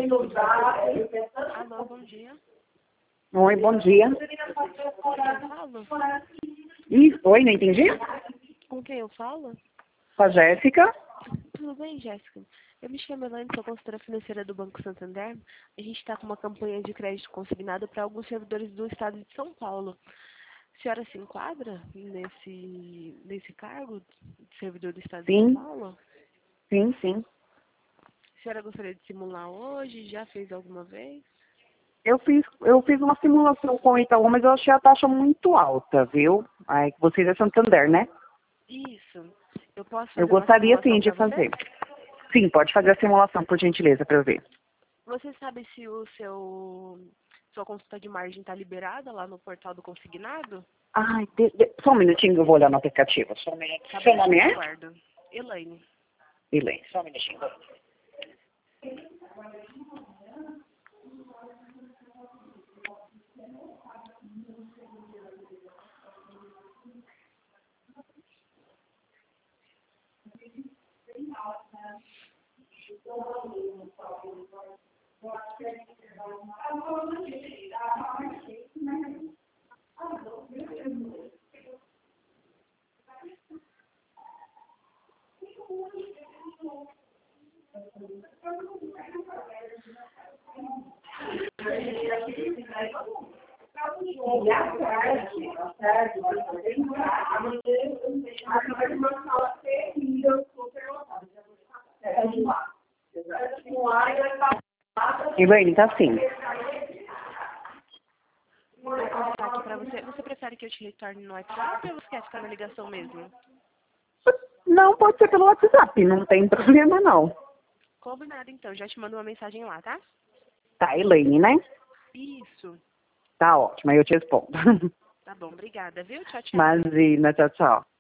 Alô, bom dia. Oi, bom dia. Com quem eu falo? Oi, não entendi? Com quem eu falo? Com a Jéssica? Tudo bem, Jéssica? Eu me chamo Elaine, sou consultora financeira do Banco Santander. A gente está com uma campanha de crédito consignado para alguns servidores do estado de São Paulo. A senhora se enquadra nesse cargo de servidor do estado de São Sim, Paulo? sim. A senhora gostaria de simular hoje? Já fez alguma vez? Eu fiz uma simulação com o Itaú, mas eu achei a taxa muito alta, viu? Aí, vocês é Santander, né? Isso. Eu posso Eu fazer uma gostaria, sim, simulação de para você? fazer. Sim, pode fazer a simulação, por gentileza, para eu ver. Você sabe se sua consulta de margem está liberada lá no portal do consignado? Ai, só um minutinho que eu vou olhar no aplicativo. Só um minuto. Tá Seu bom, nome eu é? aguardo. Elaine. Elaine, só um minutinho. Elaine, tá sim. Vou passar aqui pra você. Você prefere que eu te retorne no WhatsApp ou você quer ficar na ligação mesmo? Não, pode ser pelo WhatsApp, não tem problema não. Combinado, então. Já te mando uma mensagem lá, tá? Tá, Elaine, né? Isso. Tá ótimo, aí eu te respondo. Tá bom, obrigada, viu? Tchau, tchau. Imagina, tchau, tchau.